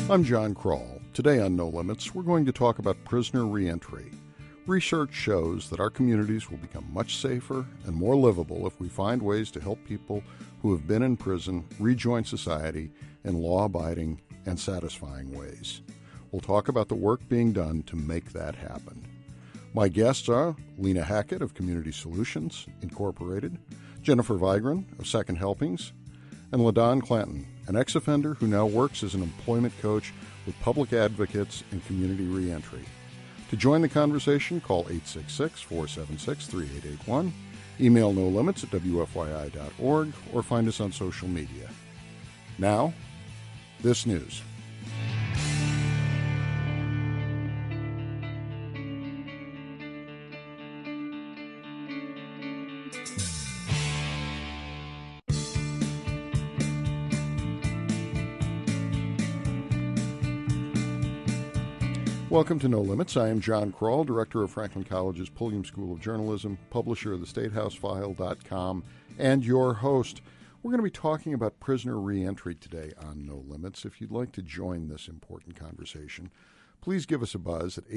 I'm John Kroll. Today on No Limits, we're going to talk about prisoner reentry. Research shows that our communities will become much safer and more livable if we find ways to help people who have been in prison rejoin society in law-abiding and satisfying ways. We'll talk about the work being done to make that happen. My guests are Lena Hackett of Community Solutions, Incorporated, Jennifer Vigran of Second Helpings, and LaDon Clanton, an ex-offender who now works as an employment coach with public advocates and community reentry. To join the conversation, call 866-476-3881, email nolimits@wfyi.org, or find us on social media. Now, this news. Welcome to No Limits. I am John Kroll, director of Franklin College's Pulliam School of Journalism, publisher of thestatehousefile.com, and your host. We're going to be talking about prisoner reentry today on No Limits. If you'd like to join this important conversation, please give us a buzz at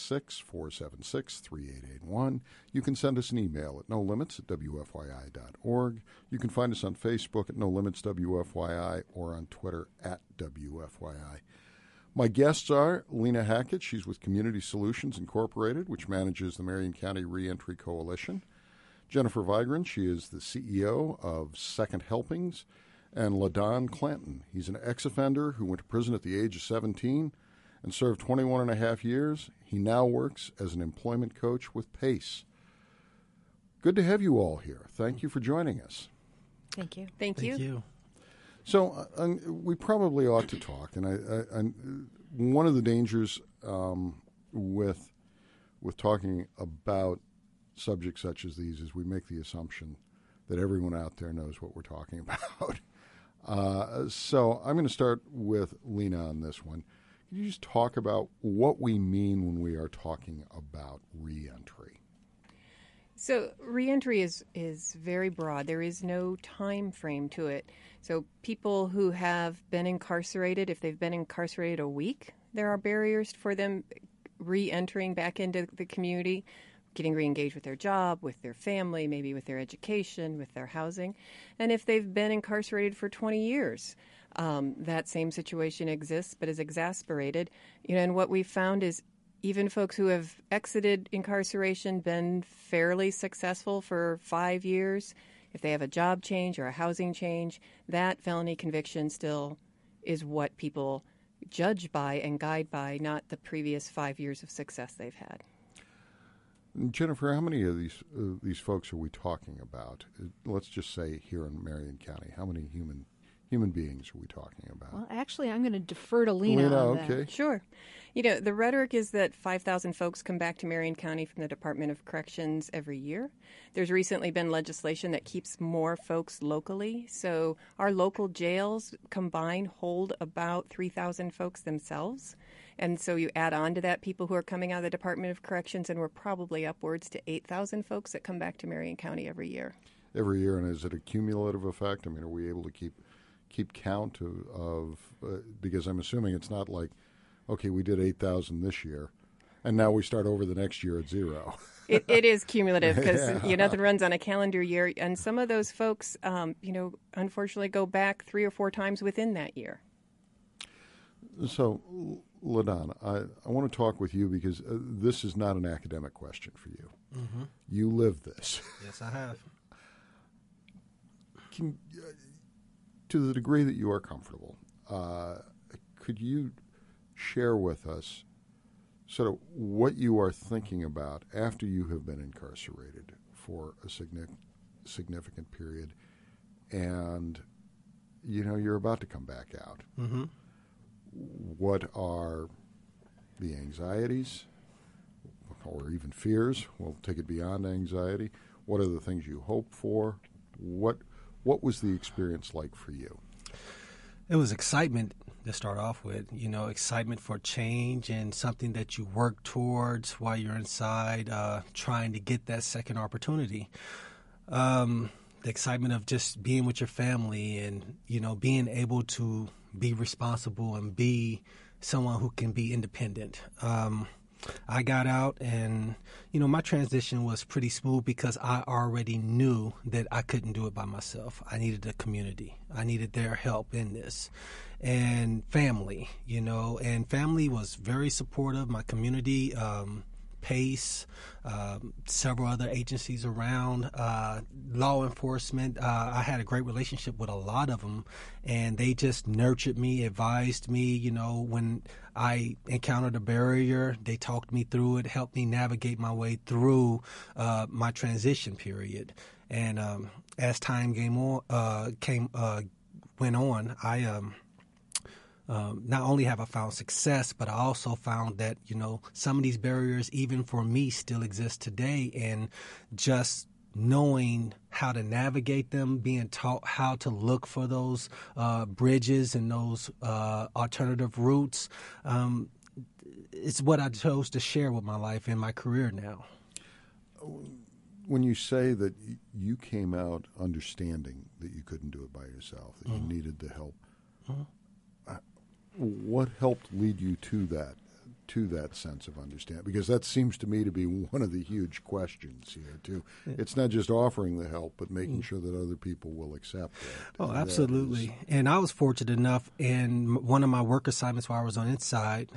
866-476-3881. You can send us an email at nolimits@wfyi.org. You can find us on Facebook at NoLimitsWFYI or on Twitter at WFYI. My guests are Lena Hackett. She's with Community Solutions, Incorporated, which manages the Marion County Reentry Coalition. Jennifer Vigran, she is the CEO of Second Helpings. And LaDon Clanton, he's an ex-offender who went to prison at the age of 17 and served 21 and a half years. He now works as an employment coach with PACE. Good to have you all here. Thank you for joining us. Thank you. Thank you. So we probably ought to talk, and I one of the dangers with talking about subjects such as these is we make the assumption that everyone out there knows what we're talking about. So I'm going to start with Lena on this one. Can you just talk about what we mean when we are talking about reentry? So reentry is very broad. There is no time frame to it. So people who have been incarcerated, if they've been incarcerated a week, there are barriers for them re-entering back into the community, getting re-engaged with their job, with their family, maybe with their education, with their housing. And if they've been incarcerated for 20 years, that same situation exists but is exacerbated. And what we've found is even folks who have exited incarceration, been fairly successful for 5 years, if they have a job change or a housing change, that felony conviction still is what people judge by and guide by, not the previous 5 years of success they've had. Jennifer, how many of these folks are we talking about? Let's just say here in Marion County, how many human beings are we talking about? Well, actually, I'm going to defer to Lena on that. Okay. Sure. The rhetoric is that 5,000 folks come back to Marion County from the Department of Corrections every year. There's recently been legislation that keeps more folks locally. So our local jails combined hold about 3,000 folks themselves. And so you add on to that people who are coming out of the Department of Corrections, and we're probably upwards to 8,000 folks that come back to Marion County every year. Every year, and is it a cumulative effect? I mean, are we able to keep count of because I'm assuming it's not like, okay, we did 8,000 this year, and now we start over the next year at zero. It is cumulative because nothing runs on a calendar year, and some of those folks, unfortunately, go back 3 or 4 times within that year. So, LaDon, I want to talk with you because this is not an academic question for you. Mm-hmm. You live this. Yes, I have. To the degree that you are comfortable, could you share with us sort of what you are thinking about after you have been incarcerated for a significant period and, you're about to come back out? Mm-hmm. What are the anxieties or even fears? We'll take it beyond anxiety. What are the things you hope for? What was the experience like for you? It was excitement to start off with, excitement for change and something that you work towards while you're inside, trying to get that second opportunity. The excitement of just being with your family and, being able to be responsible and be someone who can be independent. I got out and, my transition was pretty smooth because I already knew that I couldn't do it by myself. I needed a community. I needed their help in this. And family, and family was very supportive. My community, PACE, several other agencies around, law enforcement. I had a great relationship with a lot of them, and they just nurtured me, advised me. When I encountered a barrier, they talked me through it, helped me navigate my way through my transition period. And as time went on, I not only have I found success, but I also found that, some of these barriers, even for me, still exist today. And just knowing how to navigate them, being taught how to look for those bridges and those alternative routes, it's what I chose to share with my life and my career now. When you say that you came out understanding that you couldn't do it by yourself, that you needed the help, what helped lead you to that sense of understanding? Because that seems to me to be one of the huge questions here, too. Yeah. It's not just offering the help, but making sure that other people will accept it. Oh, absolutely. And I was fortunate enough in one of my work assignments while I was on the inside,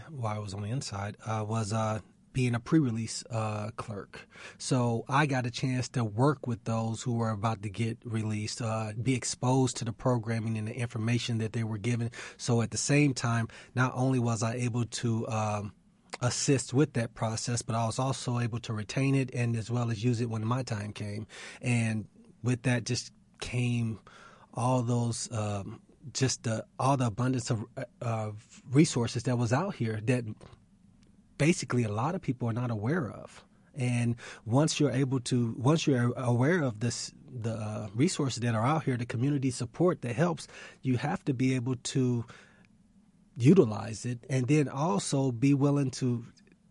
was being a pre-release clerk. So I got a chance to work with those who were about to get released, be exposed to the programming and the information that they were given. So at the same time, not only was I able to assist with that process, but I was also able to retain it and as well as use it when my time came. And with that just came all those all the abundance of resources that was out here that basically a lot of people are not aware of. And once you're aware of the resources that are out here, the community support that helps, you have to be able to utilize it and then also be willing to,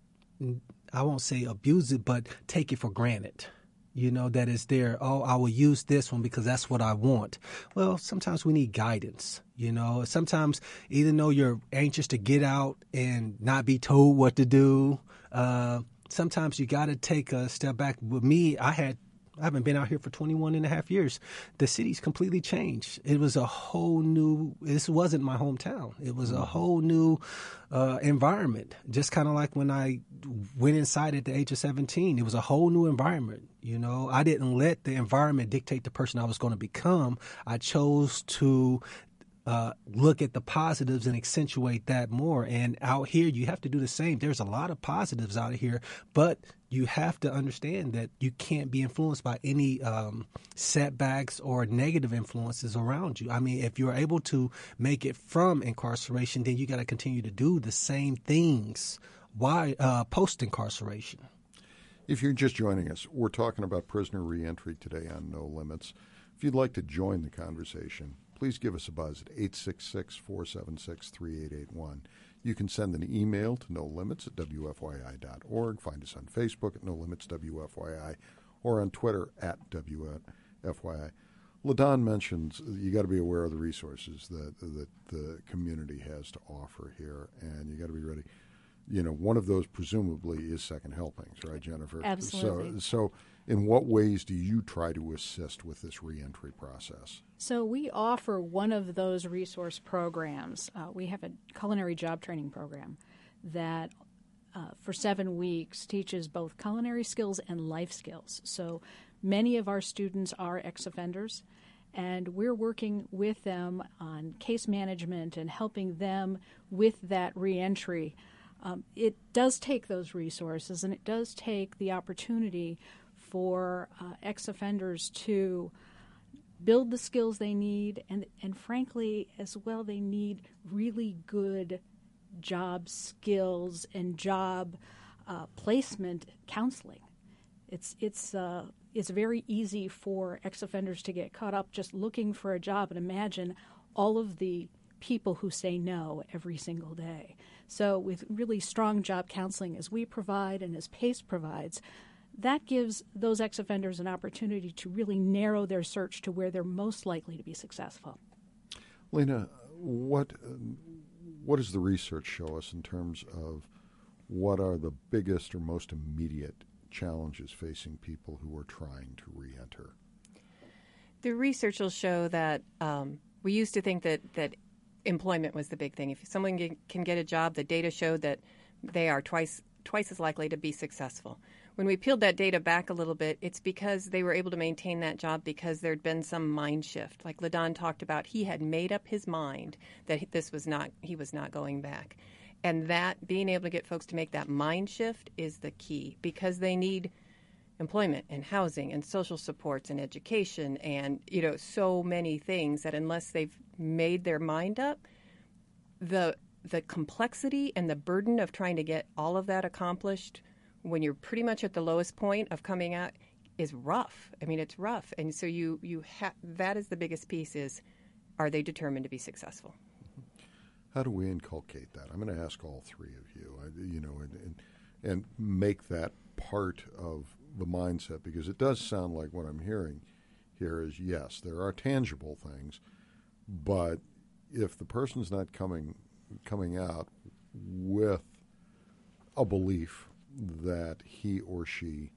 I won't say abuse it, but take it for granted. That is there. Oh, I will use this one because that's what I want. Well, sometimes we need guidance. Sometimes even though you're anxious to get out and not be told what to do, sometimes you got to take a step back. With me, I haven't been out here for 21 and a half years. The city's completely changed. It was this wasn't my hometown. It was a whole new environment. Just kind of like when I went inside at the age of 17, it was a whole new environment. I didn't let the environment dictate the person I was going to become. I chose to look at the positives and accentuate that more. And out here, you have to do the same. There's a lot of positives out here, but you have to understand that you can't be influenced by any setbacks or negative influences around you. I mean, if you're able to make it from incarceration, then you got to continue to do the same things post-incarceration. If you're just joining us, we're talking about prisoner reentry today on No Limits. If you'd like to join the conversation, please give us a buzz at 866-476-3881. You can send an email to nolimits@wfyi.org. Find us on Facebook at No Limits WFYI or on Twitter at WFYI. LaDon mentions you got to be aware of the resources that the community has to offer here, and you got to be ready. One of those presumably is second helpings, right, Jennifer? Absolutely. So in what ways do you try to assist with this reentry process? So we offer one of those resource programs. We have a culinary job training program that for 7 weeks teaches both culinary skills and life skills. So many of our students are ex-offenders, and we're working with them on case management and helping them with that reentry. It does take those resources, and it does take the opportunity for ex-offenders to build the skills they need, and frankly, as well, they need really good job skills and job placement counseling. It's very easy for ex-offenders to get caught up just looking for a job and imagine all of the people who say no every single day. So with really strong job counseling as we provide and as PACE provides, that gives those ex-offenders an opportunity to really narrow their search to where they're most likely to be successful. Lena, what does the research show us in terms of what are the biggest or most immediate challenges facing people who are trying to reenter? The research will show that we used to think that employment was the big thing. If someone can get a job, the data showed that they are twice as likely to be successful. When we peeled that data back a little bit, it's because they were able to maintain that job because there'd been some mind shift. Like LaDon talked about, he had made up his mind that he was not going back. And that being able to get folks to make that mind shift is the key, because they need employment and housing and social supports and education and, so many things that unless they've made their mind up, the complexity and the burden of trying to get all of that accomplished when you're pretty much at the lowest point of coming out is rough. I mean, it's rough. And so that is the biggest piece is, are they determined to be successful? How do we inculcate that? I'm going to ask all three of you, and make that part of the mindset, because it does sound like what I'm hearing here is, yes, there are tangible things, but if the person's not coming out with a belief that he or she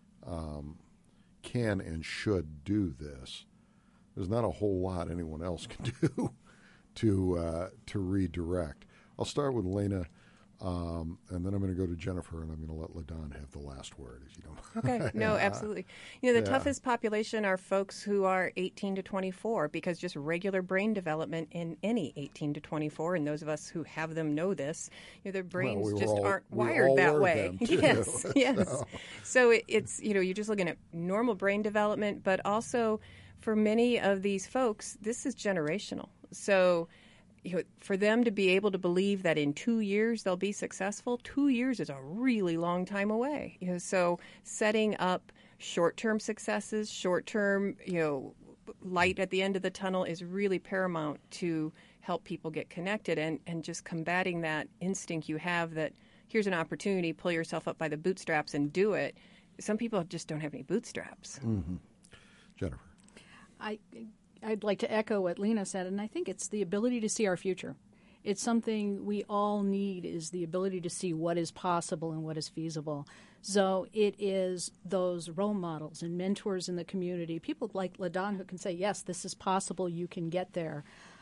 can and should do this, there's not a whole lot anyone else can do to redirect. I'll start with Lena, and then I'm going to go to Jennifer, and I'm going to let LaDon have the last word, if you don't mind. Okay. No, absolutely. The toughest population are folks who are 18 to 24, because just regular brain development in any 18 to 24, and those of us who have them know this, their brains aren't wired that way. Yes, yes. So it's, you're just looking at normal brain development, but also for many of these folks, this is generational. So for them to be able to believe that in 2 years they'll be successful, 2 years is a really long time away. So setting up short-term successes, short-term, light at the end of the tunnel is really paramount to help people get connected, and just combating that instinct you have that here's an opportunity, pull yourself up by the bootstraps and do it. Some people just don't have any bootstraps. Mm-hmm. Jennifer. I'd like to echo what Lena said, and I think it's the ability to see our future. It's something we all need, is the ability to see what is possible and what is feasible. So it is those role models and mentors in the community, people like LaDon who can say, yes, this is possible, you can get there.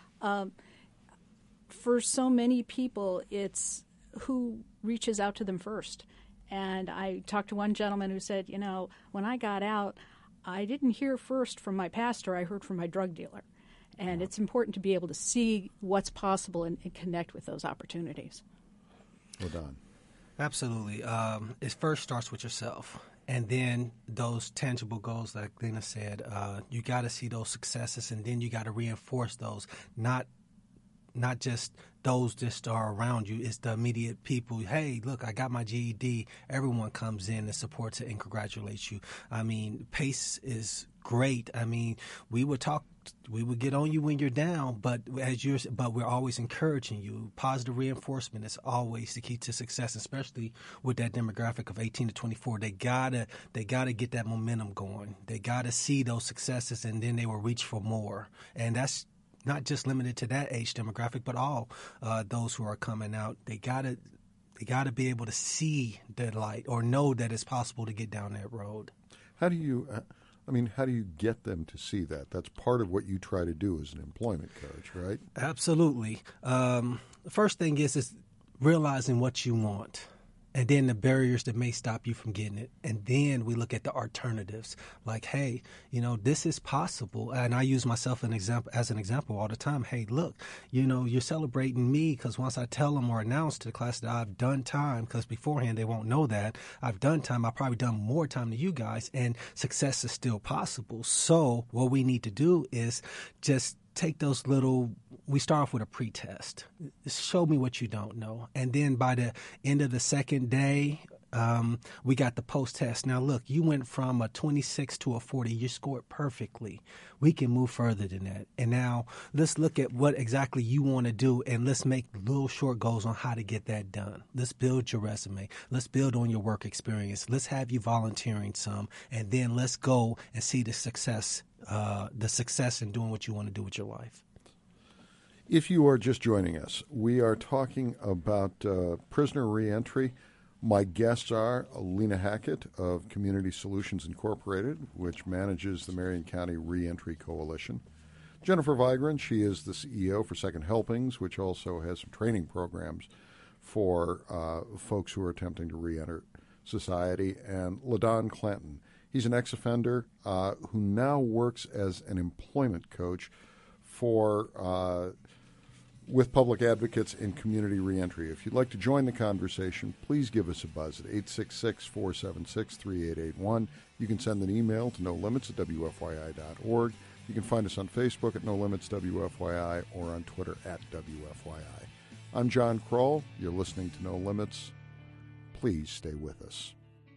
For so many people, it's who reaches out to them first. And I talked to one gentleman who said, when I got out, I didn't hear first from my pastor, I heard from my drug dealer. And it's important to be able to see what's possible and connect with those opportunities. Well done. Absolutely. It first starts with yourself. And then those tangible goals, like Lena said, you got to see those successes, and then you got to reinforce those, not just those just are around you. It's the immediate people. Hey, look, I got my GED. Everyone comes in and supports it and congratulates you. I mean, PACE is great. I mean, we would get on you when you're down, but we're always encouraging you. Positive reinforcement is always the key to success, especially with that demographic of 18 to 24. They gotta get that momentum going. They gotta see those successes, and then they will reach for more. And that's not just limited to that age demographic, but all those who are coming out. They gotta be able to see the light or know that it's possible to get down that road. How do you get them to see that? That's part of what you try to do as an employment coach, right? Absolutely. The first thing is realizing what you want, and then the barriers that may stop you from getting it. And then we look at the alternatives, like, hey, this is possible. And I use myself as an example all the time. Hey, look, you're celebrating me because once I tell them or announce to the class that I've done time, because beforehand they won't know that, I've done time, I've probably done more time than you guys, and success is still possible. So what we need to do is just take those we start off with a pre-test. Show me what you don't know. And then by the end of the second day, we got the post-test. Now, look, you went from a 26 to a 40. You scored perfectly. We can move further than that. And now let's look at what exactly you want to do, and let's make little short goals on how to get that done. Let's build your resume. Let's build on your work experience. Let's have you volunteering some, and then let's go and see the success in doing what you want to do with your life. If you are just joining us, we are talking about prisoner reentry. My guests are Lena Hackett of Community Solutions Incorporated, which manages the Marion County Reentry Coalition. Jennifer Vigran, she is the CEO for Second Helpings, which also has some training programs for folks who are attempting to reenter society. And LaDon Clanton, he's an ex-offender who now works as an employment coach for with public advocates in community reentry. If you'd like to join the conversation, please give us a buzz at 866-476-3881. You can send an email to nolimits@wfyi.org. You can find us on Facebook at No Limits WFYI or on Twitter at WFYI. I'm John Kroll. You're listening to No Limits. Please stay with us.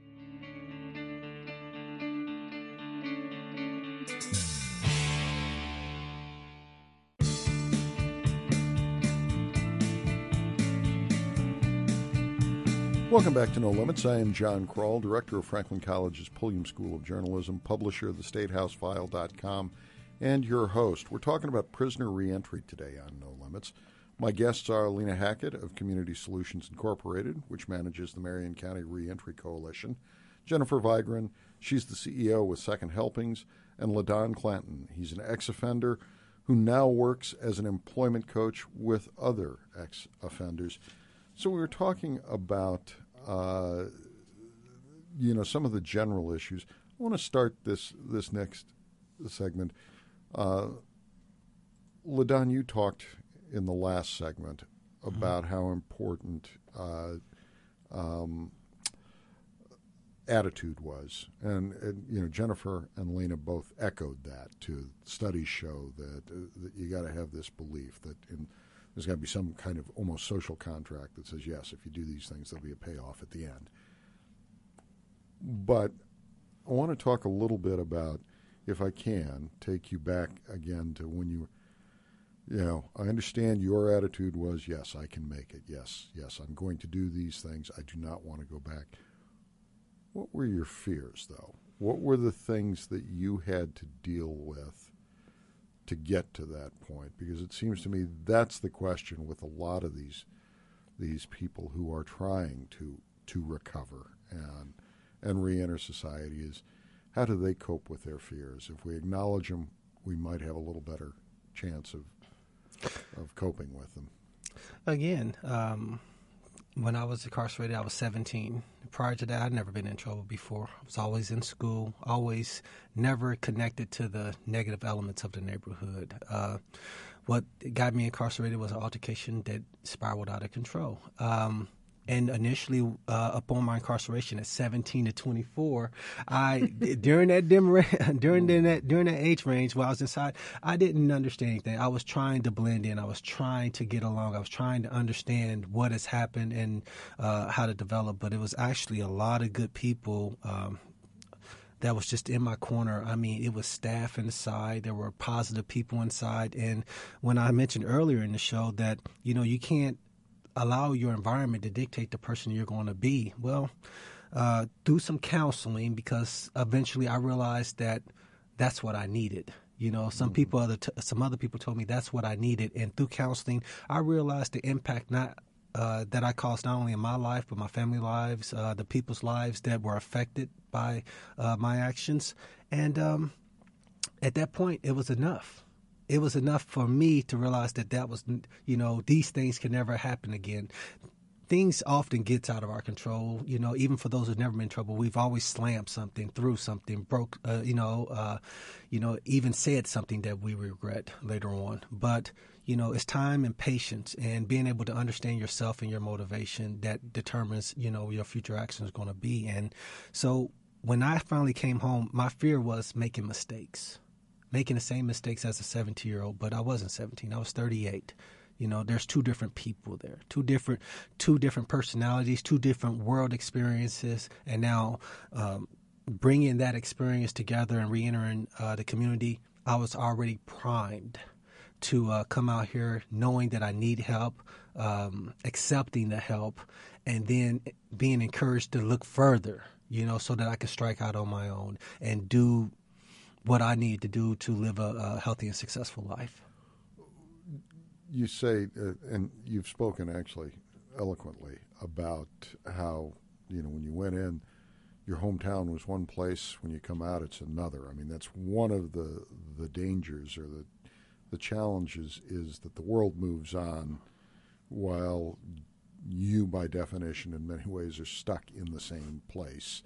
Welcome back to No Limits. I am John Kroll, director of Franklin College's Pulliam School of Journalism, publisher of thestatehousefile.com, and your host. We're talking about prisoner reentry today on No Limits. My guests are Lena Hackett of Community Solutions Incorporated, which manages the Marion County Reentry Coalition, Jennifer Vigran, she's the CEO with Second Helpings, and LaDon Clanton. He's an ex-offender who now works as an employment coach with other ex-offenders. So we were talking about, some of the general issues. I want to start this next segment. LaDon, you talked in the last segment about how important attitude was, and Jennifer and Lena both echoed that. Too, studies show that you got to have this belief that there's got to be some kind of almost social contract that says, yes, if you do these things, there'll be a payoff at the end. But I want to talk a little bit about, if I can, take you back again to when I understand your attitude was, yes, I can make it. Yes, I'm going to do these things. I do not want to go back. What were your fears, though? What were the things that you had to deal with to get to that point? Because it seems to me that's the question with a lot of these people who are trying to recover and reenter society is, how do they cope with their fears? If we acknowledge them, we might have a little better chance of coping with them. Again, when I was incarcerated, I was 17. Prior to that, I'd never been in trouble before. I was always in school, always never connected to the negative elements of the neighborhood. What got me incarcerated was an altercation that spiraled out of control. And initially, upon my incarceration at 17 to 24, during that age range while I was inside, I didn't understand anything. I was trying to blend in. I was trying to get along. I was trying to understand what has happened and how to develop. But it was actually a lot of good people that was just in my corner. I mean, it was staff inside. There were positive people inside. And when I mentioned earlier in the show that, you can't allow your environment to dictate the person you're going to be. Well, through some counseling, because eventually I realized that that's what I needed. Some other people told me that's what I needed, and through counseling, I realized the impact that I caused not only in my life but my family lives, the people's lives that were affected by my actions, and at that point, it was enough. It was enough for me to realize that was, these things can never happen again. Things often gets out of our control, even for those who've never been in trouble. We've always slammed something, threw something, broke, even said something that we regret later on. But, it's time and patience and being able to understand yourself and your motivation that determines, your future action is going to be. And so when I finally came home, my fear was making mistakes. Making the same mistakes as a 17-year-old, but I wasn't 17. I was 38. There's two different people there, two different personalities, two different world experiences, and now bringing that experience together and reentering the community, I was already primed to come out here knowing that I need help, accepting the help, and then being encouraged to look further, so that I could strike out on my own and do what I need to do to live a healthy and successful life. You say, and you've spoken actually eloquently about how, when you went in, your hometown was one place. When you come out, it's another. I mean, that's one of the dangers or the challenges is that the world moves on while you, by definition, in many ways, are stuck in the same place.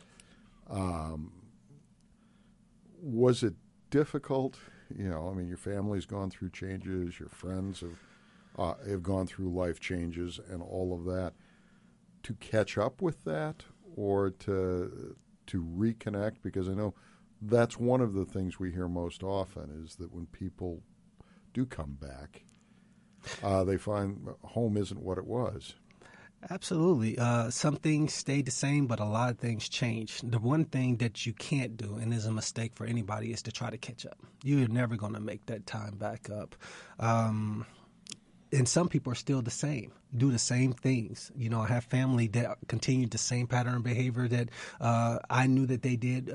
Was it difficult? Your family's gone through changes. Your friends have gone through life changes and all of that. To catch up with that or to reconnect? Because I know that's one of the things we hear most often is that when people do come back, they find home isn't what it was. Absolutely. Some things stayed the same, but a lot of things changed. The one thing that you can't do, and is a mistake for anybody, is to try to catch up. You're never going to make that time back up. And some people are still the same, do the same things. I have family that continued the same pattern of behavior that I knew that they did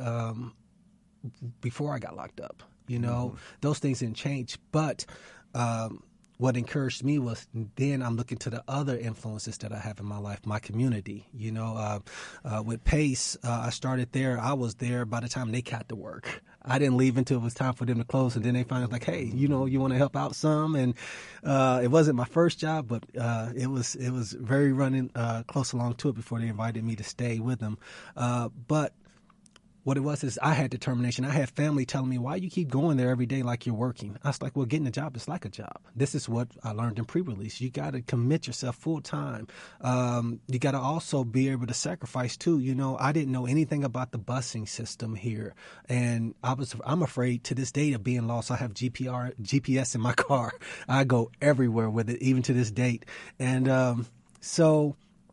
before I got locked up. Those things didn't change. But what encouraged me was then I'm looking to the other influences that I have in my life, my community. With PACE, I started there. I was there by the time they got to work. I didn't leave until it was time for them to close, and then they finally was like, hey, you want to help out some? And it wasn't my first job, but it was very running close along to it before they invited me to stay with them. But what it was is I had determination. I had family telling me, why you keep going there every day like you're working? I was like, well, getting a job is like a job. This is what I learned in pre-release. You got to commit yourself full time. You got to also be able to sacrifice too. I didn't know anything about the busing system here. And I'm afraid to this day of being lost. I have GPS in my car. I go everywhere with it, even to this date. And so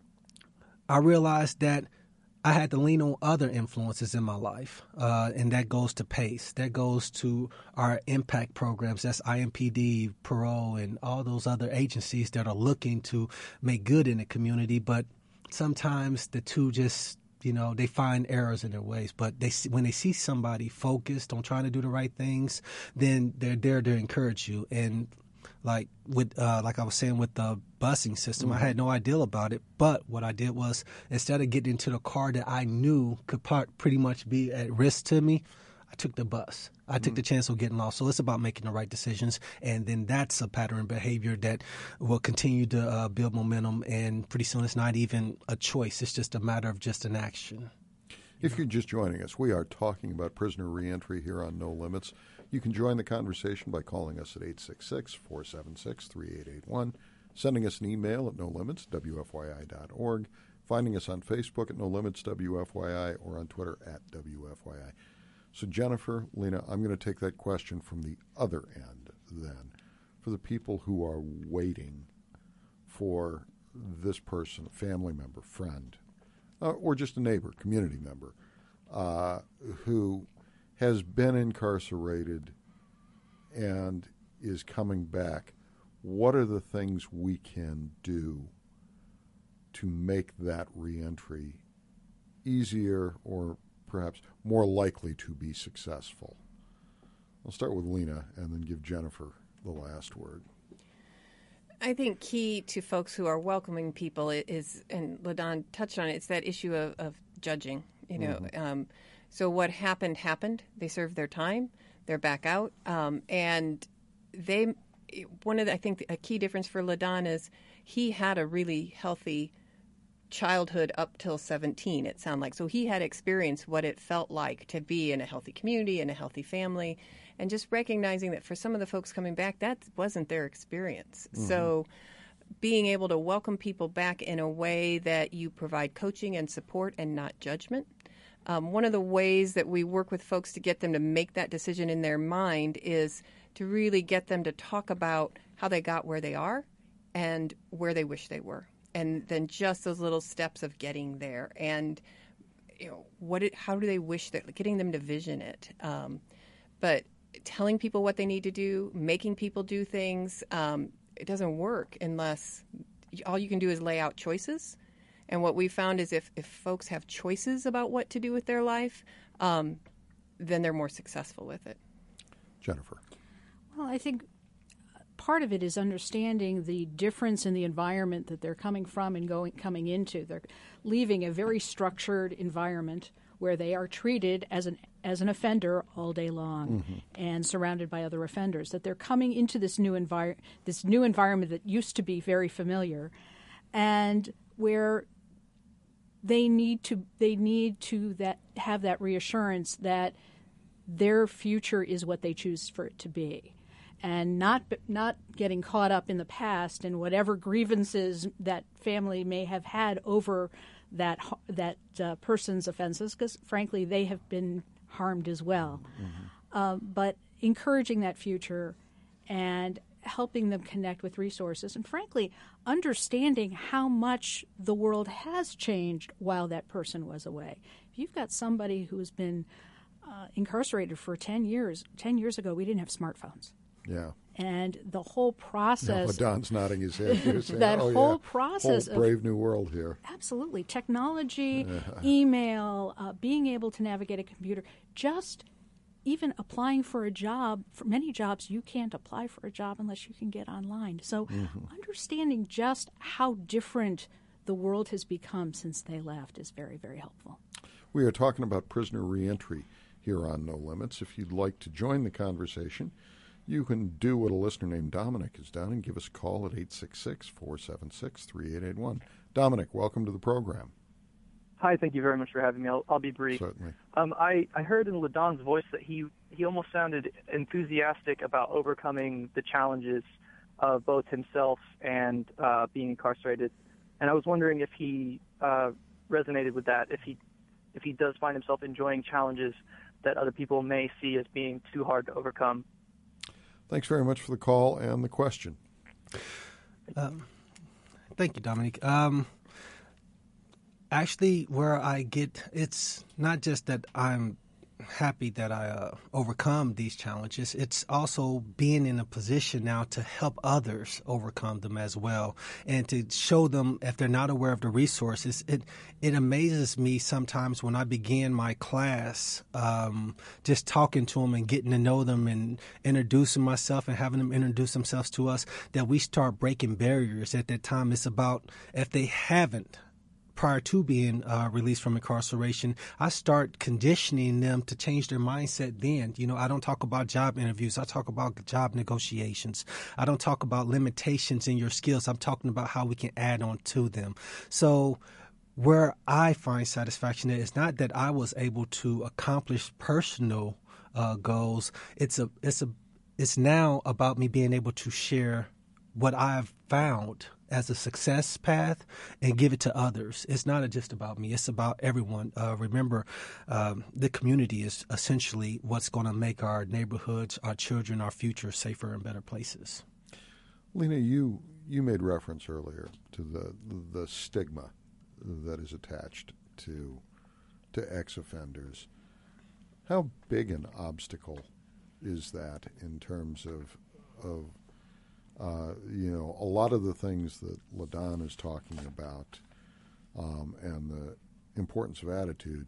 I realized that I had to lean on other influences in my life, and that goes to PACE. That goes to our impact programs. That's IMPD, Parole, and all those other agencies that are looking to make good in the community. But sometimes the two just, they find errors in their ways. But when they see somebody focused on trying to do the right things, then they're there to encourage you. And like I was saying with the busing system, I had no idea about it. But what I did was, instead of getting into the car that I knew could pretty much be at risk to me, I took the bus. I took the chance of getting lost. So it's about making the right decisions. And then that's a pattern of behavior that will continue to build momentum. And pretty soon it's not even a choice. It's just a matter of just an action. If you're just joining us, we are talking about prisoner reentry here on No Limits. You can join the conversation by calling us at 866-476-3881, sending us an email at nolimits@wfyi.org, finding us on Facebook at No Limits WFYI, or on Twitter at WFYI. So, Jennifer, Lena, I'm going to take that question from the other end then. For the people who are waiting for this person, a family member, friend, or just a neighbor, community member, who has been incarcerated and is coming back, what are the things we can do to make that reentry easier or perhaps more likely to be successful? I'll start with Lena and then give Jennifer the last word. I think key to folks who are welcoming people is, and LaDon touched on it, it's that issue of judging. So what happened. They served their time. They're back out, and I think a key difference for LaDon is he had a really healthy childhood up till 17. It sounded like, so he had experienced what it felt like to be in a healthy community and a healthy family, and just recognizing that for some of the folks coming back, that wasn't their experience. Mm-hmm. So being able to welcome people back in a way that you provide coaching and support and not judgment. One of the ways that we work with folks to get them to make that decision in their mind is to really get them to talk about how they got where they are and where they wish they were. And then just those little steps of getting there. And how do they wish that, getting them to vision it. But telling people what they need to do, making people do things, it doesn't work unless all you can do is lay out choices. And what we found is if folks have choices about what to do with their life, then they're more successful with it. Jennifer. Well, I think part of it is understanding the difference in the environment that they're coming from and coming into. They're leaving a very structured environment where they are treated as an offender all day long and surrounded by other offenders. That they're coming into this new environment that used to be very familiar, and where they need to have that reassurance that their future is what they choose for it to be, and not getting caught up in the past and whatever grievances that family may have had over that person's offenses, because frankly they have been harmed as well. But encouraging that future and helping them connect with resources, and frankly understanding how much the world has changed while that person was away. If you've got somebody who's been incarcerated for 10 years, 10 years ago we didn't have smartphones. Yeah. And the whole process... No, Don's nodding his head here saying, that whole process whole brave new world here. Absolutely. Technology, email, being able to navigate a computer, just even applying for a job. For many jobs, you can't apply for a job unless you can get online. So understanding just how different the world has become since they left is very, very helpful. We are talking about prisoner reentry here on No Limits. If you'd like to join the conversation, you can do what a listener named Dominic has done and give us a call at 866-476-3881. Dominic, welcome to the program. Hi, thank you very much for having me. I'll be brief. Certainly. I heard in LaDon's voice that he almost sounded enthusiastic about overcoming the challenges of both himself and being incarcerated. And I was wondering if he resonated with that, if he does find himself enjoying challenges that other people may see as being too hard to overcome. Thanks very much for the call and the question. Thank you, Dominic. Actually, where I get, it's not just that I'm happy that I overcome these challenges. It's also being in a position now to help others overcome them as well, and to show them, if they're not aware of the resources. It amazes me sometimes when I begin my class, just talking to them and getting to know them and introducing myself and having them introduce themselves to us, that we start breaking barriers. At that time, it's about, if they haven't, prior to being released from incarceration, I start conditioning them to change their mindset then. You know, I don't talk about job interviews. I talk about job negotiations. I don't talk about limitations in your skills. I'm talking about how we can add on to them. So where I find satisfaction is not that I was able to accomplish personal goals. It's now about me being able to share what I've found as a success path and give it to others. It's not just about me. It's about everyone. Remember, the community is essentially what's going to make our neighborhoods, our children, our future safer and better places. Lena, you made reference earlier to the stigma that is attached to ex-offenders. How big an obstacle is that in terms of a lot of the things that LaDon is talking about and the importance of attitude,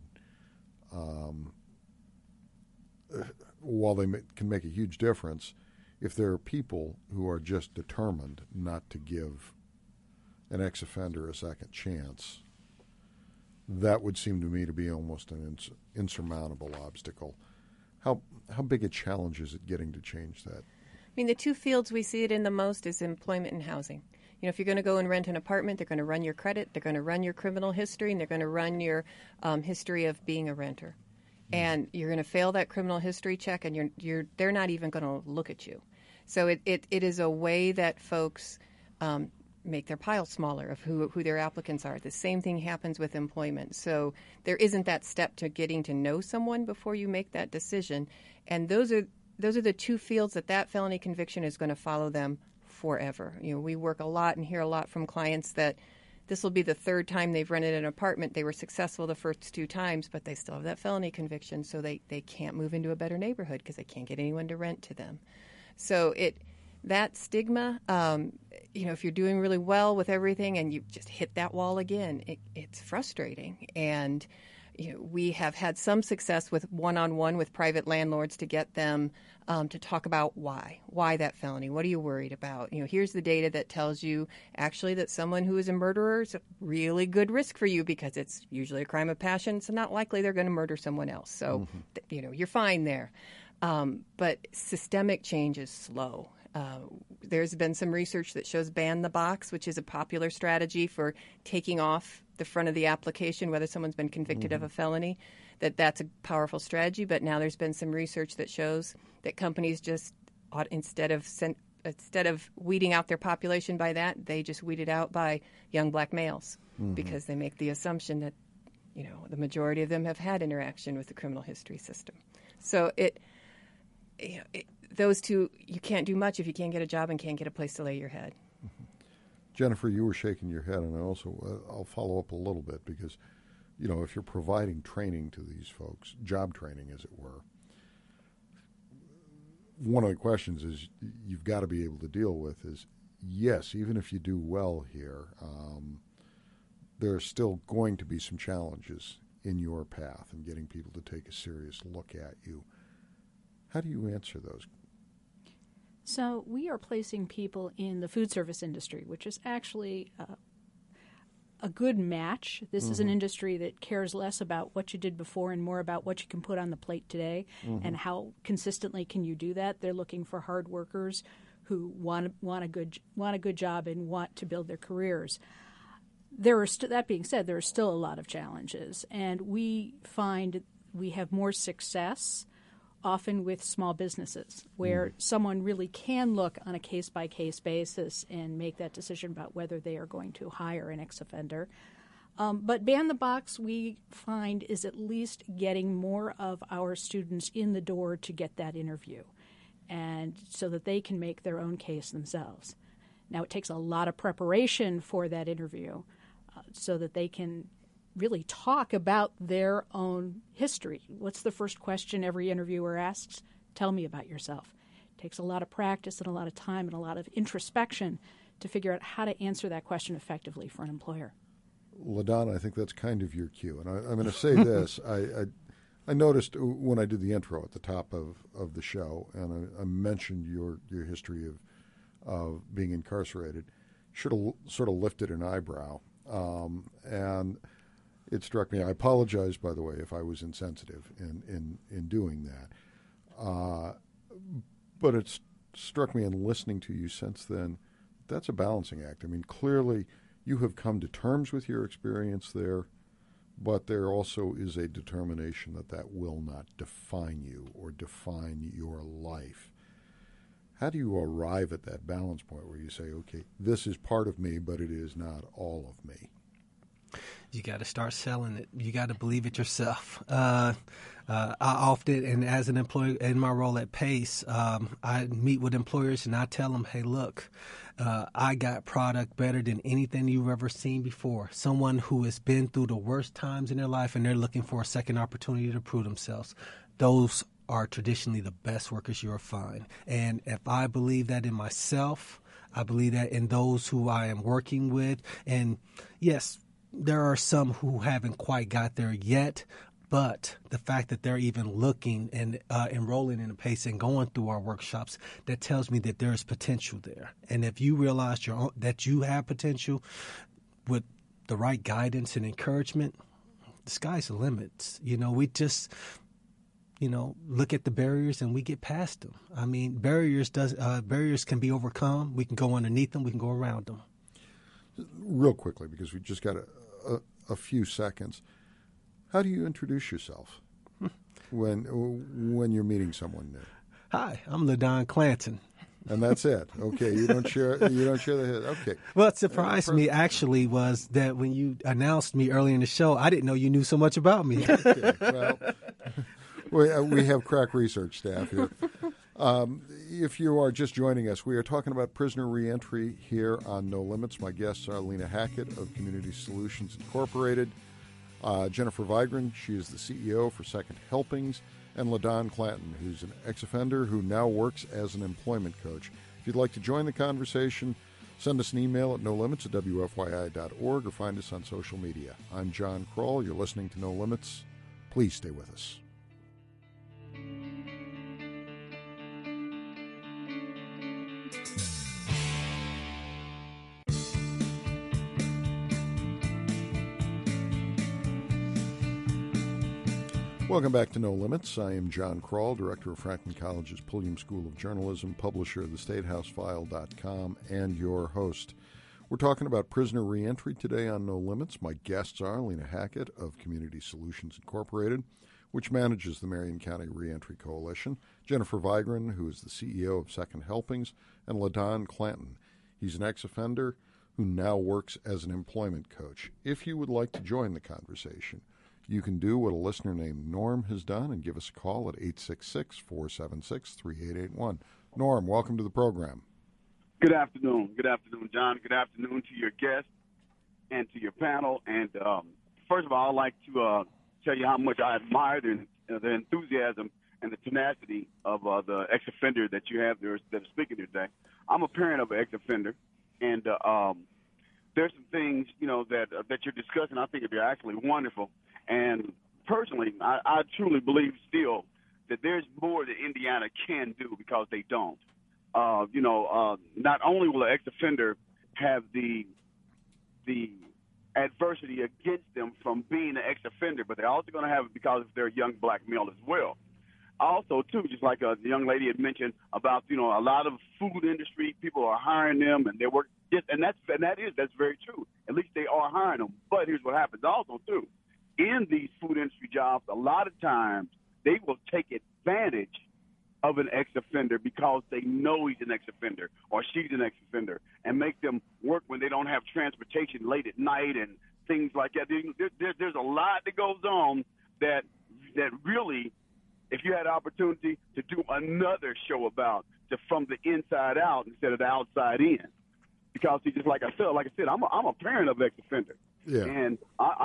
while they can make a huge difference, if there are people who are just determined not to give an ex-offender a second chance, that would seem to me to be almost an insurmountable obstacle. How big a challenge is it getting to change that? I mean, the two fields we see it in the most is employment and housing. You know, if you're going to go and rent an apartment, they're going to run your credit, they're going to run your criminal history, and they're going to run your history of being a renter. And you're going to fail that criminal history check, and they're not even going to look at you. So it is a way that folks make their pile smaller of who their applicants are. The same thing happens with employment. So there isn't that step to getting to know someone before you make that decision. And those are the two fields that felony conviction is going to follow them forever. You know, we work a lot and hear a lot from clients that this will be the third time they've rented an apartment. They were successful the first two times, but they still have that felony conviction, so they can't move into a better neighborhood because they can't get anyone to rent to them. So that stigma, if you're doing really well with everything and you just hit that wall again, it's frustrating. And we have had some success with one-on-one with private landlords to get them to talk about why that felony. What are you worried about? Here's the data that tells you actually that someone who is a murderer is a really good risk for you because it's usually a crime of passion. So not likely they're going to murder someone else. So, you're fine there. But systemic change is slow. There's been some research that shows ban the box, which is a popular strategy for taking off the front of the application, whether someone's been convicted of a felony, that's a powerful strategy. But now there's been some research that shows that companies just, instead of weeding out their population by that, they just weed it out by young black males because they make the assumption that, the majority of them have had interaction with the criminal history system. So those two, you can't do much if you can't get a job and can't get a place to lay your head. Jennifer, you were shaking your head, and I'll follow up a little bit because, if you're providing training to these folks, job training, as it were, one of the questions is you've got to be able to deal with is, yes, even if you do well here, there are still going to be some challenges in your path and getting people to take a serious look at you. How do you answer those? So we are placing people in the food service industry, which is actually a good match. This is an industry that cares less about what you did before and more about what you can put on the plate today and how consistently can you do that. They're looking for hard workers who want a good job and want to build their careers. That being said, there are still a lot of challenges, and we find we have more success often with small businesses where someone really can look on a case-by-case basis and make that decision about whether they are going to hire an ex-offender. But Ban the Box, we find, is at least getting more of our students in the door to get that interview, and so that they can make their own case themselves. Now, it takes a lot of preparation for that interview so that they can really talk about their own history. What's the first question every interviewer asks? Tell me about yourself. It takes a lot of practice and a lot of time and a lot of introspection to figure out how to answer that question effectively for an employer. LaDon, I think that's kind of your cue. And I'm going to say this. I noticed when I did the intro at the top of the show, and I mentioned your history of being incarcerated, should have sort of lifted an eyebrow. And it struck me. I apologize, by the way, if I was insensitive in doing that. But it's struck me in listening to you since then, that's a balancing act. I mean, clearly you have come to terms with your experience there, but there also is a determination that will not define you or define your life. How do you arrive at that balance point where you say, okay, this is part of me, but it is not all of me? You got to start selling it. You got to believe it yourself. I often, and as an employee in my role at PACE, I meet with employers and I tell them, hey, look, I got product better than anything you've ever seen before. Someone who has been through the worst times in their life and they're looking for a second opportunity to prove themselves. Those are traditionally the best workers you'll find. And if I believe that in myself, I believe that in those who I am working with. And yes, there are some who haven't quite got there yet, but the fact that they're even looking and enrolling in a PACE and going through our workshops, that tells me that there is potential there. And if you realize that you have potential with the right guidance and encouragement, the sky's the limit. We just look at the barriers and we get past them. I mean, barriers can be overcome. We can go underneath them. We can go around them. Real quickly, because we just got a few seconds. How do you introduce yourself when you're meeting someone new? Hi, I'm LaDon Clanton. And that's it. Okay, you don't share the hit. Okay. What surprised me actually was that when you announced me early in the show, I didn't know you knew so much about me. Okay, well, we have crack research staff here. If you are just joining us, we are talking about prisoner reentry here on No Limits. My guests are Lena Hackett of Community Solutions Incorporated, Jennifer Vigran, she is the CEO for Second Helpings, and LaDon Clanton, who's an ex-offender who now works as an employment coach. If you'd like to join the conversation, send us an email at nolimits@wfyi.org or find us on social media. I'm John Kroll. You're listening to No Limits. Please stay with us. Welcome back to No Limits. I am John Kroll, Director of Franklin College's Pulliam School of Journalism, publisher of thestatehousefile.com, and your host. We're talking about prisoner reentry today on No Limits. My guests are Lena Hackett of Community Solutions Incorporated, which manages the Marion County Reentry Coalition, Jennifer Vigran, who is the CEO of Second Helpings, and LaDon Clanton. He's an ex-offender who now works as an employment coach. If you would like to join the conversation, you can do what a listener named Norm has done and give us a call at 866-476-3881. Norm, welcome to the program. Good afternoon. Good afternoon, John. Good afternoon to your guests and to your panel. And first of all, I'd like to tell you how much I admire the enthusiasm and the tenacity of the ex-offender that you have there that is speaking today. I'm a parent of an ex-offender, and there's some things, that you're discussing I think are actually wonderful. And personally, I truly believe still that there's more that Indiana can do because they don't. Not only will an ex-offender have the adversity against them from being an ex-offender, but they're also going to have it because they're a young black male as well. Also, too, just like the young lady had mentioned about, a lot of food industry people are hiring them and they work. That's very true. At least they are hiring them. But here's what happens also, too. In these food industry jobs, a lot of times they will take advantage of an ex-offender because they know he's an ex-offender or she's an ex-offender and make them work when they don't have transportation late at night and things like that. There's a lot that goes on that really, if you had the opportunity to do another show about from the inside out instead of the outside in. Because just like I said, I'm a parent of ex-offender. Yeah. And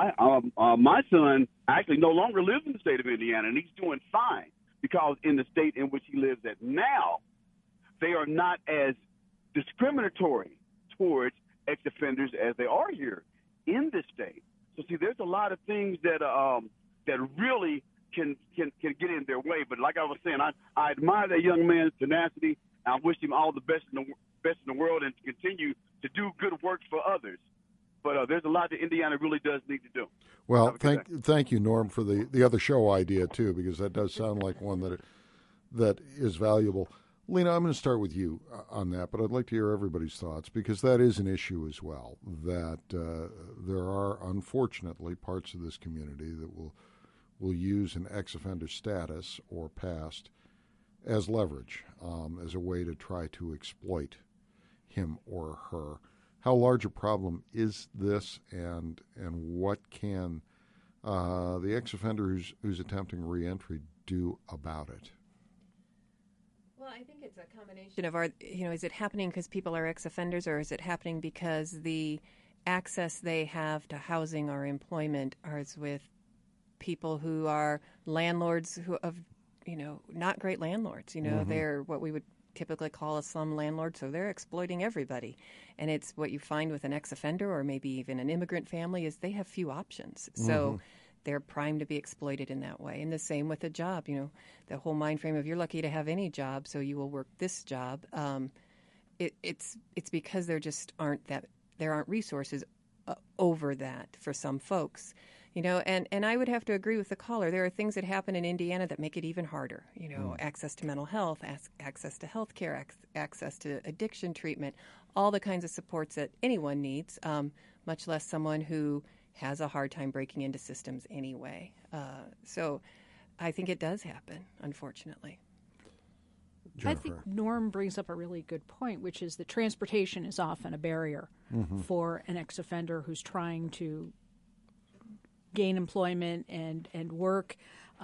my son actually no longer lives in the state of Indiana, and he's doing fine because in the state in which he lives at now, they are not as discriminatory towards ex-offenders as they are here in this state. So, see, there's a lot of things that really can get in their way. But like I was saying, I admire that young man's tenacity. I wish him all the best in the world and to continue to do good work for others. But there's a lot that Indiana really does need to do. Well, thank you, Norm, for the other show idea, too, because that does sound like one that is valuable. Lena, I'm going to start with you on that, but I'd like to hear everybody's thoughts, because that is an issue as well, that there are, unfortunately, parts of this community that will use an ex-offender status or past as leverage, as a way to try to exploit him or her. How large a problem is this, and what can the ex-offender who's attempting reentry do about it? Well, I think it's a combination of is it happening because people are ex-offenders, or is it happening because the access they have to housing or employment is with people who are landlords not great landlords. Mm-hmm. They're what we would typically call a slum landlord, so they're exploiting everybody. And it's what you find with an ex-offender or maybe even an immigrant family is they have few options. Mm-hmm. So they're primed to be exploited in that way. And the same with a job. The whole mind frame of you're lucky to have any job, so you will work this job. It's because there aren't resources over that for some folks. And I would have to agree with the caller. There are things that happen in Indiana that make it even harder. Access to mental health, access to health care, access to addiction treatment, all the kinds of supports that anyone needs, much less someone who has a hard time breaking into systems anyway. So I think it does happen, unfortunately. Jennifer. I think Norm brings up a really good point, which is that transportation is often a barrier for an ex-offender who's trying to gain employment and work.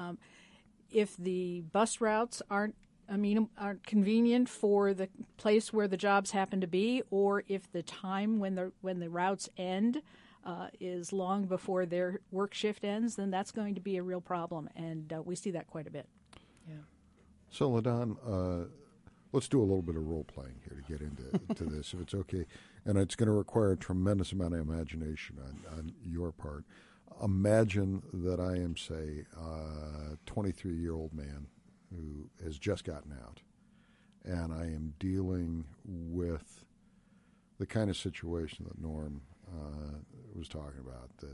If the bus routes aren't convenient for the place where the jobs happen to be, or if the time when the routes end is long before their work shift ends, then that's going to be a real problem, and we see that quite a bit. Yeah. So, LaDon, let's do a little bit of role-playing here to get into this, if it's okay. And it's going to require a tremendous amount of imagination on your part. Imagine that I am, say, a 23-year-old man who has just gotten out, and I am dealing with the kind of situation that Norm was talking about, that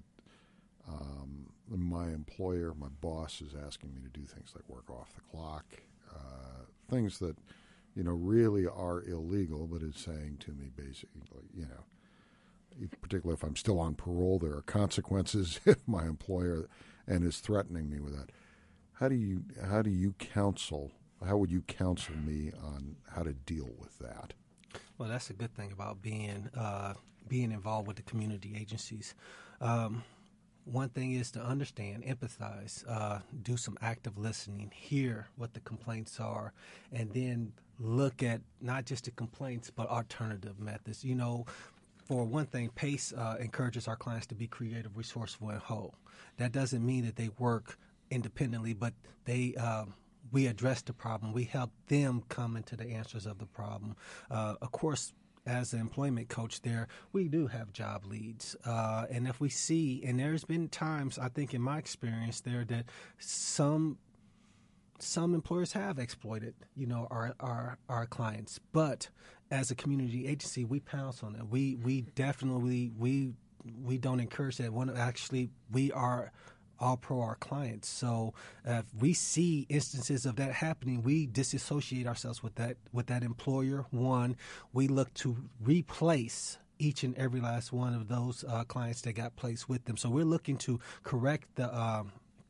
my employer, my boss, is asking me to do things like work off the clock, things that, really are illegal, but is saying to me basically, particularly if I'm still on parole, there are consequences if my employer and is threatening me with that. How would you counsel me on how to deal with that? Well, that's a good thing about being involved with the community agencies. One thing is to understand, empathize, do some active listening, hear what the complaints are, and then look at not just the complaints but alternative methods. For one thing, PACE encourages our clients to be creative, resourceful, and whole. That doesn't mean that they work independently, but we address the problem. We help them come into the answers of the problem. Of course, as an employment coach there, we do have job leads. And if we see, and there's been times, I think in my experience there, that some employers have exploited, our clients. But as a community agency, we pounce on it. We definitely, we don't encourage that. We are all pro our clients. So if we see instances of that happening, we disassociate ourselves with that employer. One, we look to replace each and every last one of those clients that got placed with them. So we're looking to correct the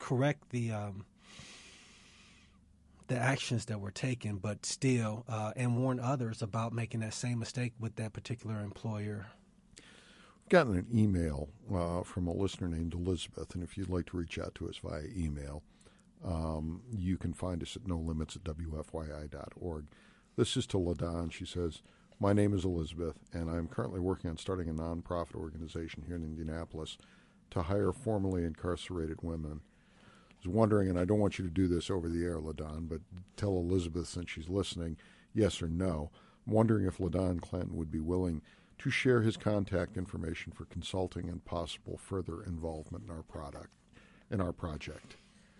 actions that were taken, but still, and warn others about making that same mistake with that particular employer. Gotten an email from a listener named Elizabeth, and if you'd like to reach out to us via email, you can find us at nolimits@wfyi.org. This is to LaDon. She says, "My name is Elizabeth, and I'm currently working on starting a nonprofit organization here in Indianapolis to hire formerly incarcerated women. I was wondering, and I don't want you to do this over the air, LaDon, but tell Elizabeth, since she's listening, yes or no. I'm wondering if LaDon Clanton would be willing to share his contact information for consulting and possible further involvement in our project."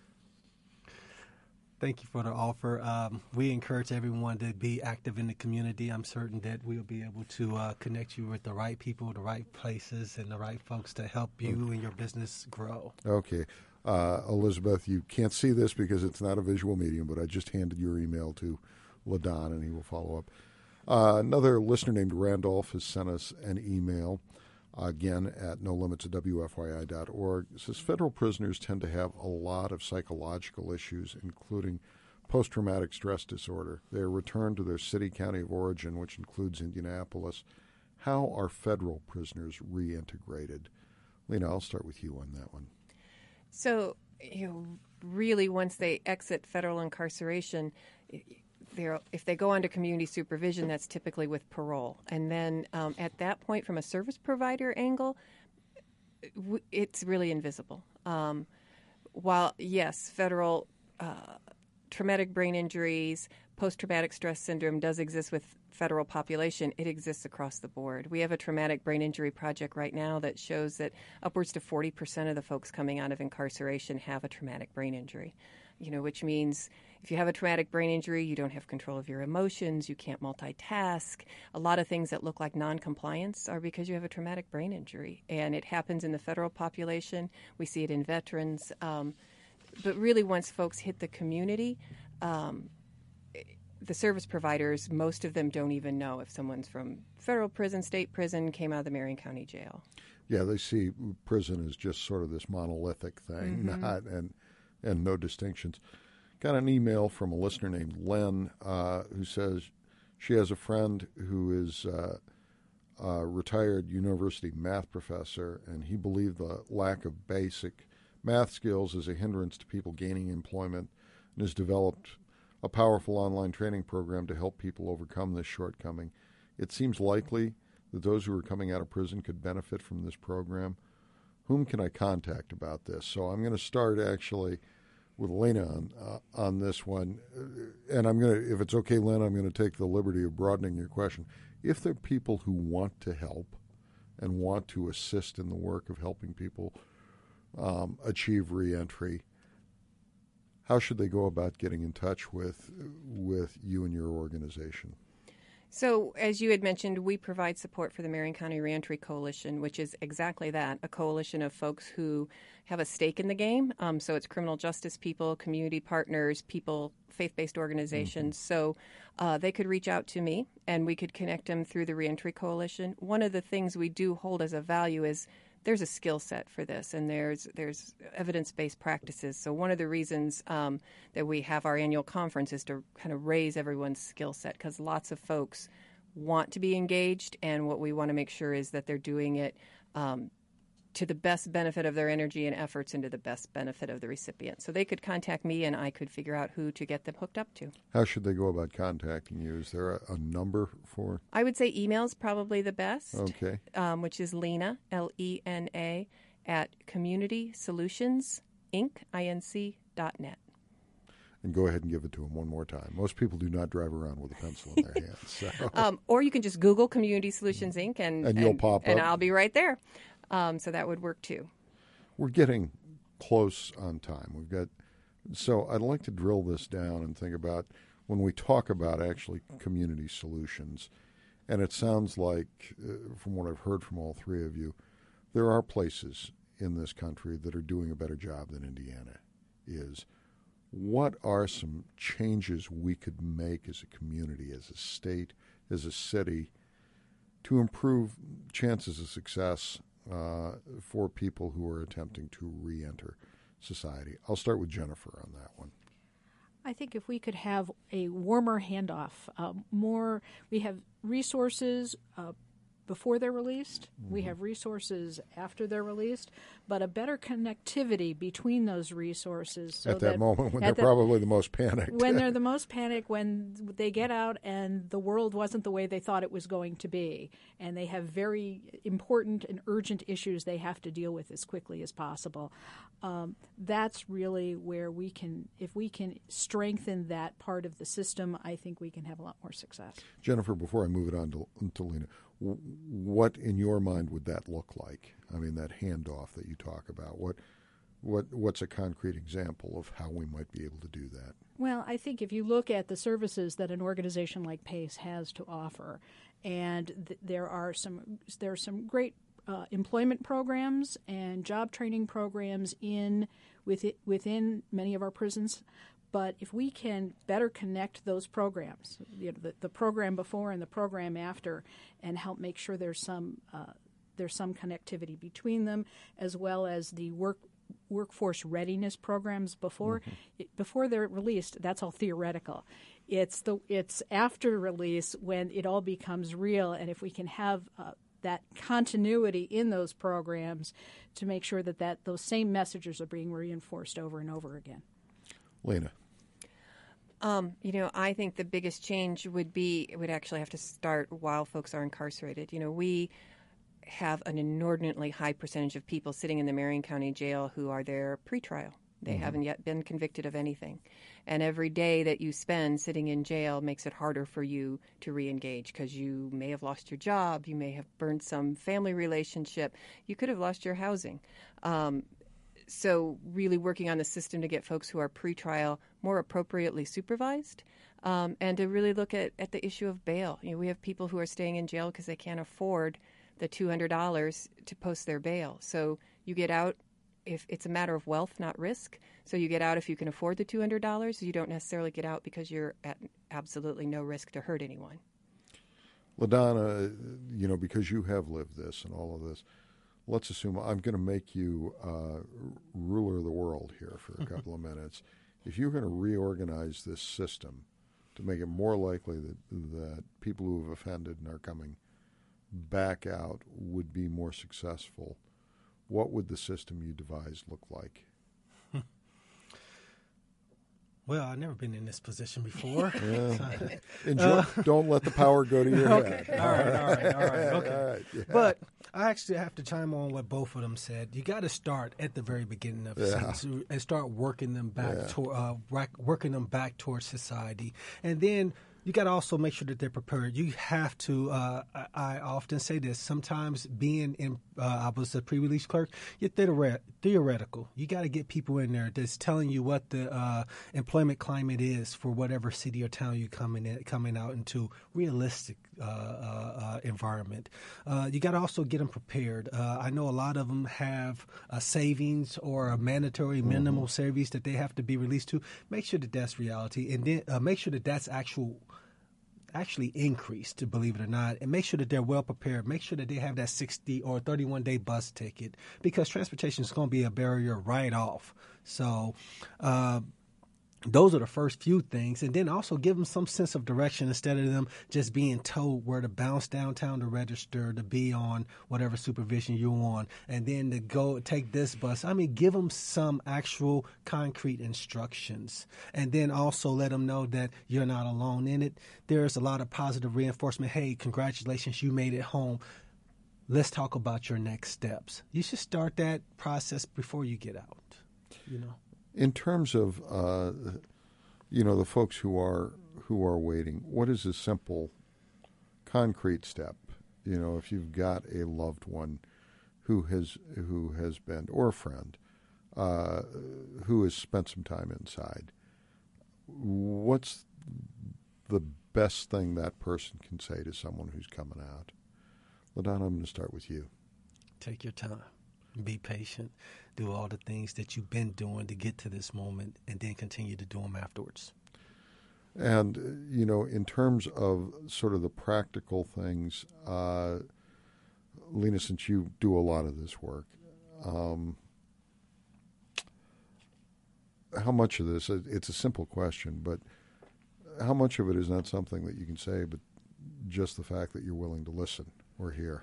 Thank you for the offer. We encourage everyone to be active in the community. I'm certain that we'll be able to connect you with the right people, the right places, and the right folks to help you and your business grow. Okay. Elizabeth, you can't see this because it's not a visual medium, but I just handed your email to LaDon, and he will follow up. Another listener named Randolph has sent us an email, again at nolimits@wfyi.org. It says, federal prisoners tend to have a lot of psychological issues, including post-traumatic stress disorder. They are returned to their city, county of origin, which includes Indianapolis. How are federal prisoners reintegrated? Lena, I'll start with you on that one. So, really, once they exit federal incarceration, if they go under community supervision, that's typically with parole. And then at that point, from a service provider angle, it's really invisible. While, yes, federal traumatic brain injuries, post-traumatic stress syndrome does exist with federal population, it exists across the board. We have a traumatic brain injury project right now that shows that upwards to 40% of the folks coming out of incarceration have a traumatic brain injury. Which means if you have a traumatic brain injury, you don't have control of your emotions, you can't multitask. A lot of things that look like noncompliance are because you have a traumatic brain injury. And it happens in the federal population. We see it in veterans. But really, once folks hit the community, the service providers, most of them don't even know if someone's from federal prison, state prison, came out of the Marion County Jail. Yeah, they see prison as just sort of this monolithic thing, and no distinctions. Got an email from a listener named Len who says she has a friend who is a retired university math professor, and he believed the lack of basic math skills is a hindrance to people gaining employment, and has developed a powerful online training program to help people overcome this shortcoming. It seems likely that those who are coming out of prison could benefit from this program. Whom can I contact about this? So I'm going to start actually with Lena on this one, and I'm going to, if it's okay, Len, I'm going to take the liberty of broadening your question. If there are people who want to help and want to assist in the work of helping people achieve reentry, how should they go about getting in touch with you and your organization? So, as you had mentioned, we provide support for the Marion County Reentry Coalition, which is exactly that, a coalition of folks who have a stake in the game. So it's criminal justice people, community partners, people, faith-based organizations. So they could reach out to me, and we could connect them through the Reentry Coalition. One of the things we do hold as a value is there's a skill set for this, and there's evidence-based practices. So one of the reasons that we have our annual conference is to kind of raise everyone's skill set, because lots of folks want to be engaged, and what we want to make sure is that they're doing it to the best benefit of their energy and efforts and to the best benefit of the recipient. So they could contact me, and I could figure out who to get them hooked up to. How should they go about contacting you? Is there a number for? I would say email's probably the best. Okay. Which is Lena, Lena, at communitysolutionsinc.net. And go ahead and give it to them one more time. Most people do not drive around with a pencil in their hands. So. Or you can just Google Community Solutions Inc. and you'll pop up. And I'll be right there. So that would work too. We're getting close on time. So I'd like to drill this down and think about when we talk about actually community solutions. And it sounds like, from what I've heard from all three of you, there are places in this country that are doing a better job than Indiana is. What are some changes we could make as a community, as a state, as a city, to improve chances of success for people who are attempting to reenter society? I'll start with Jennifer on that one. I think if we could have a warmer handoff, we have resources before they're released, we have resources after they're released, but a better connectivity between those resources. So at that moment when they're probably the most panicked. When they're the most panicked, when they get out and the world wasn't the way they thought it was going to be, and they have very important and urgent issues they have to deal with as quickly as possible. That's really where if we can strengthen that part of the system, I think we can have a lot more success. Jennifer, before I move it on to Lena, what in your mind would that look like? I mean, that handoff that you talk about. What's a concrete example of how we might be able to do that? Well, I think if you look at the services that an organization like PACE has to offer, and there are some great employment programs and job training programs within many of our prisons. But if we can better connect those programs, the program before and the program after, and help make sure there's some connectivity between them, as well as the workforce readiness programs before they're released, that's all theoretical. It's after release when it all becomes real, and if we can have that continuity in those programs to make sure that those same messages are being reinforced over and over again. Lena. I think the biggest change would actually have to start while folks are incarcerated. We have an inordinately high percentage of people sitting in the Marion County Jail who are there pretrial. They haven't yet been convicted of anything. And every day that you spend sitting in jail makes it harder for you to reengage, because you may have lost your job, you may have burned some family relationship, you could have lost your housing. So really working on the system to get folks who are pretrial more appropriately supervised, and to really look at the issue of bail. We have people who are staying in jail because they can't afford the $200 to post their bail. So you get out if it's a matter of wealth, not risk. So you get out if you can afford the $200. You don't necessarily get out because you're at absolutely no risk to hurt anyone. LaDonna, because you have lived this and all of this, let's assume I'm going to make you ruler of the world here for a couple of minutes. If you're going to reorganize this system to make it more likely that people who have offended and are coming back out would be more successful, what would the system you devised look like? Well, I've never been in this position before. Enjoy. Don't let the power go to your head. All right. Okay. All right. Yeah. But I actually have to chime on what both of them said. You got to start at the very beginning of sentence and start working them back working them back towards society, and then You got to also make sure that they're prepared. You have to, I often say this, sometimes being in, I was a pre-release clerk, you're theoretical. You got to get people in there that's telling you what the employment climate is for whatever city or town you're coming out into, realistic environment. You got to also get them prepared. I know a lot of them have a savings or a mandatory minimal savings that they have to be released to. Make sure that that's reality, and then make sure that that's actually increased, believe it or not, and make sure that they're well prepared. Make sure that they have that 60 or 31-day bus ticket, because transportation is going to be a barrier right off. So those are the first few things, and then also give them some sense of direction instead of them just being told where to bounce downtown to register, to be on whatever supervision you're on, and then to go take this bus. I mean, give them some actual concrete instructions, and then also let them know that you're not alone in it. There's a lot of positive reinforcement. Hey, congratulations, you made it home. Let's talk about your next steps. You should start that process before you get out, you know. In terms of, the folks who are waiting, what is a simple, concrete step? You know, if you've got a loved one who has been, or a friend, who has spent some time inside, what's the best thing that person can say to someone who's coming out? LaDonna, I'm going to start with you. Take your time. Be patient. Do all the things that you've been doing to get to this moment, and then continue to do them afterwards. And, in terms of sort of the practical things, Lena, since you do a lot of this work, how much of this, it's a simple question, but how much of it is not something that you can say, but just the fact that you're willing to listen or hear?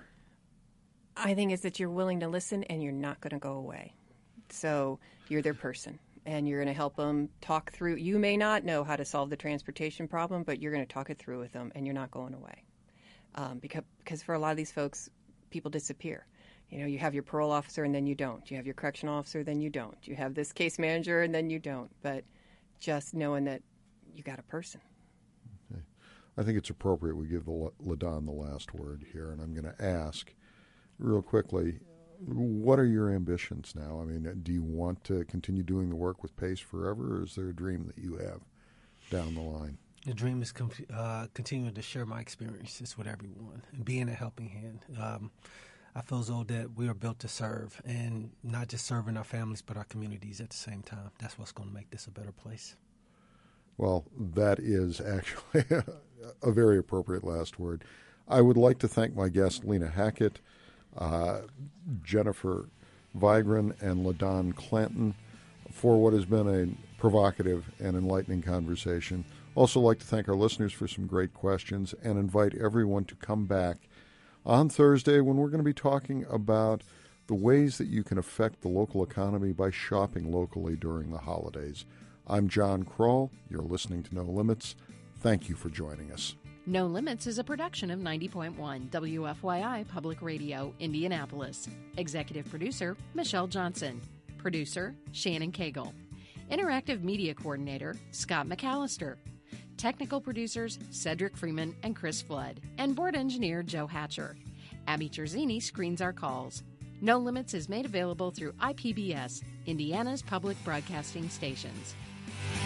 I think it's that you're willing to listen and you're not going to go away. So you're their person and you're going to help them talk through. You may not know how to solve the transportation problem, but you're going to talk it through with them and you're not going away. Because for a lot of these folks, people disappear. You have your parole officer and then you don't. You have your correctional officer, then you don't. You have this case manager and then you don't. But just knowing that you got a person. Okay. I think it's appropriate we give LaDonna the last word here, and I'm going to ask real quickly, what are your ambitions now? I mean, do you want to continue doing the work with PACE forever, or is there a dream that you have down the line? The dream is continuing to share my experiences with everyone and being a helping hand. I feel as though that we are built to serve, and not just serving our families, but our communities at the same time. That's what's going to make this a better place. Well, that is actually a very appropriate last word. I would like to thank my guests, Lena Hackett, Jennifer Vigran, and LaDonna Clanton, for what has been a provocative and enlightening conversation. Also like to thank our listeners for some great questions, and invite everyone to come back on Thursday when we're going to be talking about the ways that you can affect the local economy by shopping locally during the holidays. I'm John Kroll. You're listening to No Limits. Thank you for joining us. No Limits is a production of 90.1 WFYI Public Radio, Indianapolis. Executive producer, Michelle Johnson. Producer, Shannon Cagle. Interactive Media Coordinator, Scott McAllister. Technical producers, Cedric Freeman and Chris Flood. And board engineer, Joe Hatcher. Abby Terzini screens our calls. No Limits is made available through IPBS, Indiana's public broadcasting stations.